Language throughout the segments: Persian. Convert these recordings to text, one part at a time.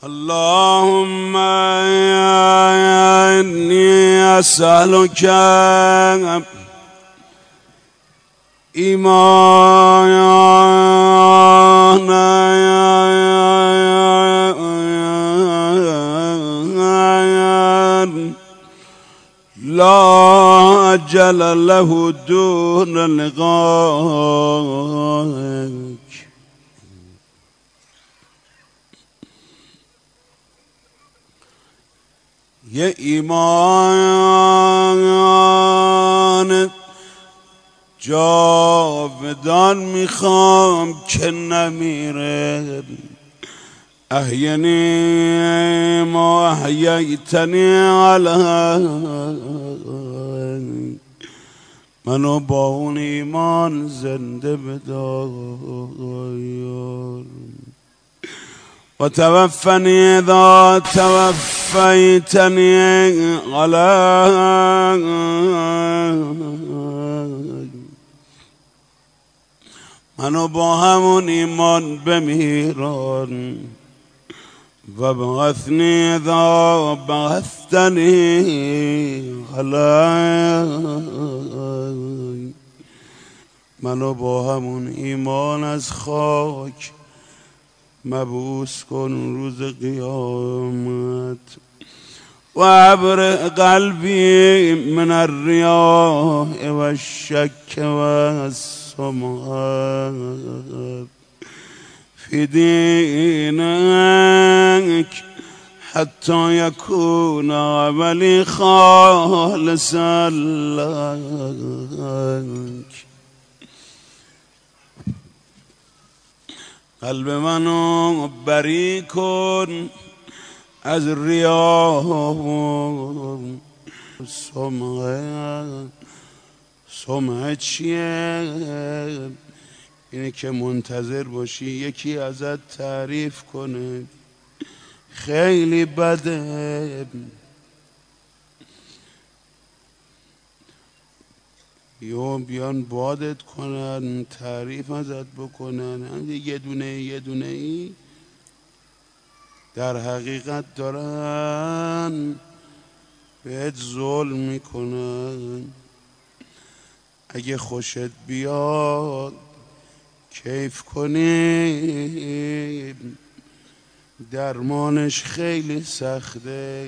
اللهم إني أسألك إيمانا لا أجل له دون لقائك. یه ایمان جاودان میخوام که نمیره. احینی ما احییتنی علیه، منو با اون ایمان زنده بدار. و توفنی اذا توفیتنی علیه، منو با همون ایمان بمیران. و بعثنی اذا بعثتنی علیه، منو با همون ایمان از خاک مبعوث کن روز قیامت. و ابرئ قلبی من الریاء و الشک و السمعة فی دینک حتی یکون عملی خالصا لک. قلب منو بری کن از ریا. سمعه چیه؟ اینه که منتظر باشی یکی ازت تعریف کنه خیلی بده، یا بیان بادت کنن، تعریف ازت بکنن. یه دونه ای در حقیقت دارن بهت ظلم میکنن. اگه خوشت بیاد کیف کنی، درمانش خیلی سخته،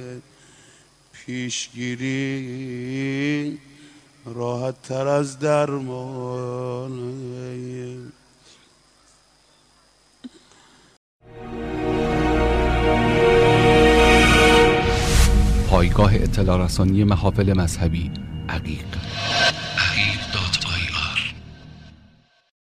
پیشگیری راحت تر از درمان. پایگاه اطلاع رسانی محافل مذهبی عقیق.